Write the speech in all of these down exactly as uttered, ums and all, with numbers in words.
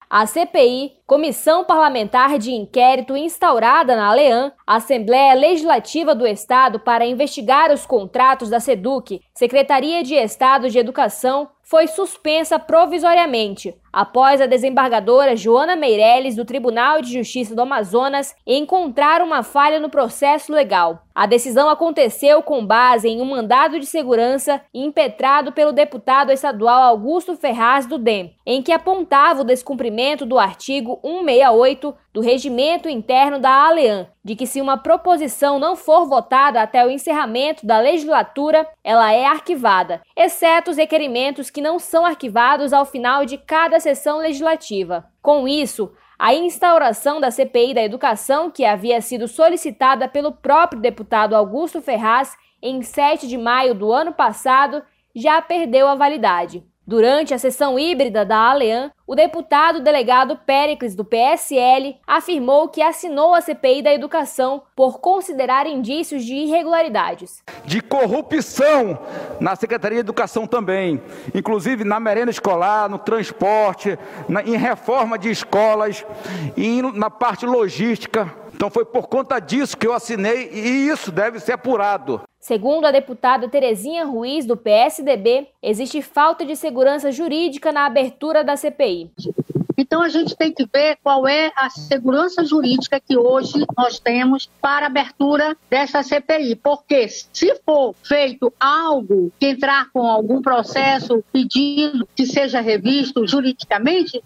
A C P I, Comissão Parlamentar de Inquérito instaurada na ALEAN, Assembleia Legislativa do Estado para investigar os contratos da SEDUC, Secretaria de Estado de Educação, foi suspensa provisoriamente, após a desembargadora Joana Meirelles, do Tribunal de Justiça do Amazonas, encontrar uma falha no processo legal. A decisão aconteceu com base em um mandado de segurança impetrado pelo deputado estadual Augusto Ferraz, do D E M, em que apontava o descumprimento do artigo cento e sessenta e oito do Regimento Interno da ALEAN, de que se uma proposição não for votada até o encerramento da legislatura, ela é arquivada, exceto os requerimentos que não são arquivados ao final de cada sessão legislativa. Com isso, a instauração da C P I da Educação, que havia sido solicitada pelo próprio deputado Augusto Ferraz em sete de maio do ano passado, já perdeu a validade. Durante a sessão híbrida da ALEAN, o deputado delegado Péricles, do P S L, afirmou que assinou a C P I da Educação por considerar indícios de irregularidades. De corrupção na Secretaria de Educação também, inclusive na merenda escolar, no transporte, na, em reforma de escolas, e na parte logística. Então foi por conta disso que eu assinei e isso deve ser apurado. Segundo a deputada Terezinha Ruiz, do P S D B, existe falta de segurança jurídica na abertura da C P I. Então a gente tem que ver qual é a segurança jurídica que hoje nós temos para a abertura dessa C P I, porque se for feito algo que entrar com algum processo pedindo que seja revisto juridicamente,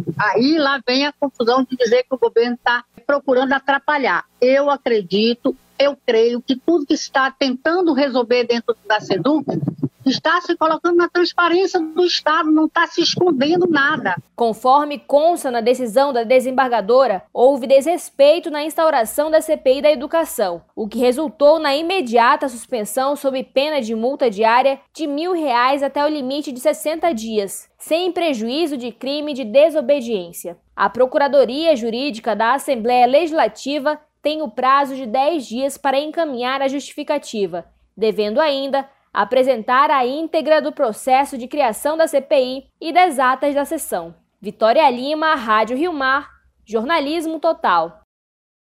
aí lá vem a confusão de dizer que o governo está procurando atrapalhar. Eu acredito, eu creio que tudo que está tentando resolver dentro da SEDUC está se colocando na transparência do Estado, não está se escondendo nada. Conforme consta na decisão da desembargadora, houve desrespeito na instauração da C P I da Educação, o que resultou na imediata suspensão sob pena de multa diária de mil reais até o limite de sessenta dias, sem prejuízo de crime de desobediência. A Procuradoria Jurídica da Assembleia Legislativa tem o prazo de dez dias para encaminhar a justificativa, devendo ainda apresentar a íntegra do processo de criação da C P I e das atas da sessão. Vitória Lima, Rádio Rio Mar, Jornalismo Total.